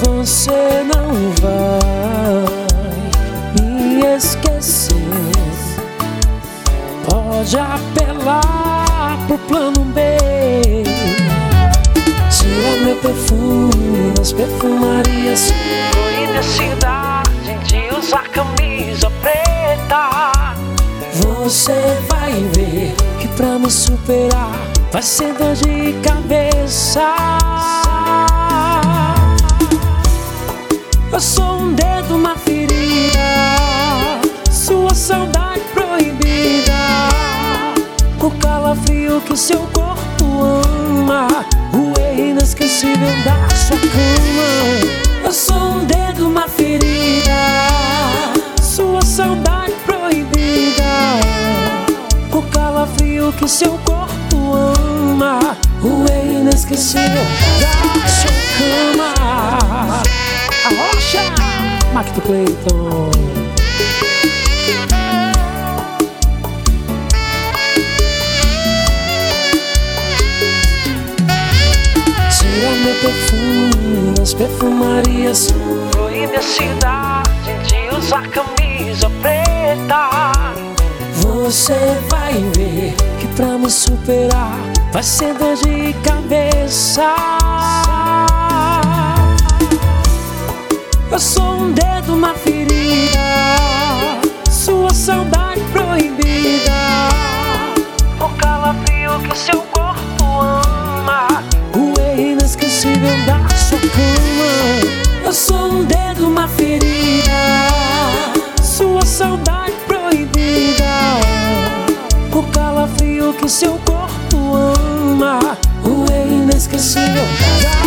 Você não vai me esquecer. Pode apelar pro plano B. Tira meu perfume das perfumarias, Proíbe a cidade de usar camisa preta. você vai ver que pra me superar vai ser dor de cabeça. Eu sou um dedo, uma ferida, sua saudade proibida, o calafrio que seu corpo ama, o erro inesquecível da sua cama. Eu sou um dedo, uma ferida, sua saudade proibida, o calafrio que seu corpo ama, o erro inesquecível da sua cama. A rocha, Macto Clayton. Tira meu perfume das perfumarias, Proíbe a cidade de usar camisa preta. você vai ver que pra me superar vai ser dor de cabeça. Eu sou um dedo, uma ferida, sua saudade proibida, O calafrio que seu corpo ama, o erro inesquecível da sua cama. Eu sou um dedo, uma ferida, sua saudade proibida, o calafrio que seu corpo ama, o erro inesquecível da